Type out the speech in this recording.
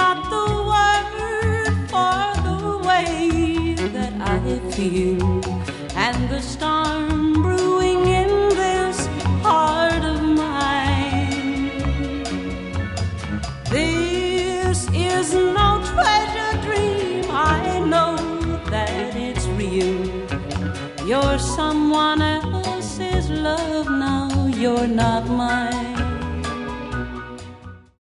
not the word for the way that I feel, and the storm brewing in this heart of mine. This is no treasure dream, I know that it's real. You're someone else's love now, you're not mine.